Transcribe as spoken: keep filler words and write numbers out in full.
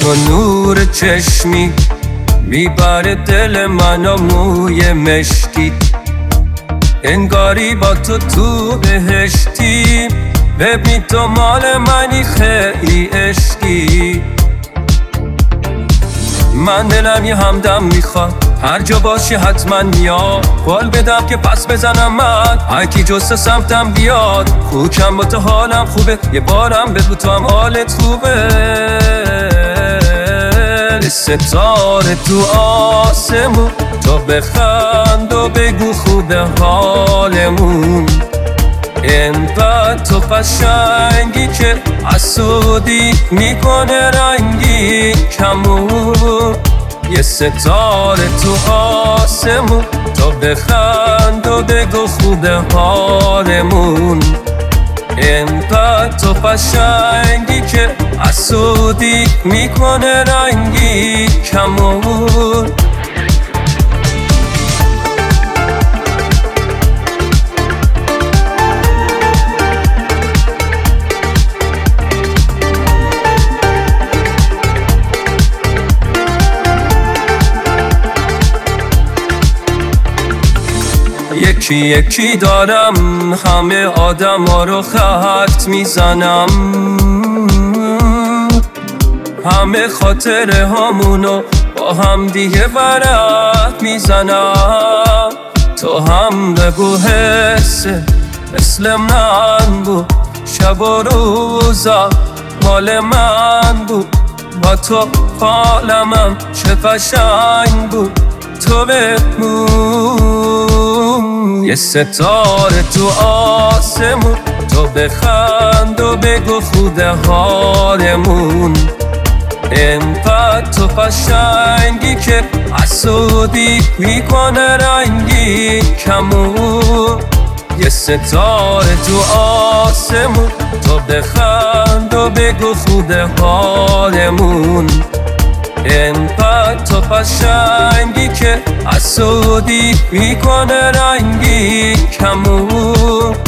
تو نور چشمی میبره دل منو موی مشکی، انگاری با تو تو بهشتی، ببین تو مال منی خیلی عشقی. من دلم یه همدم میخواد، هر جا باشی حتما میاد، قول بدم که پس بزنم من هر کی جست سمتم بیاد. خوکم با تو حالم خوبه، یه بارم بگو تو هم حالت خوبه. ستاره تو آسمون تو بخند و بگو خوبه حالمون، اینقدر تو قشنگی که حسودی میکنه رنگی کمون. یه ستاره تو آسمون تو بخند و بگو خوبه حالمون، اینقدر تو قشنگی که حسودی میکنه رنگی کمون. یکی یکی دارم همه آدم ها رو خط میزنم، همه خاطره هامونو با هم دیگه ورق میزنم. تو هم بگو حسه مثل من بود، شب و روزا مال من بود، با تو حالمم چه قشنگ بود. تو بمون یه ستاره تو آسمون تو بخند و بگو خوبه حالمون، اینقدر تو قشنگی که حسودی میکنه رنگی کمون. یه ستاره تو آسمون تو بخند و بگو خوبه حالمون، اینقدر تو قشنگی که حسودی میکنه رنگی کمون.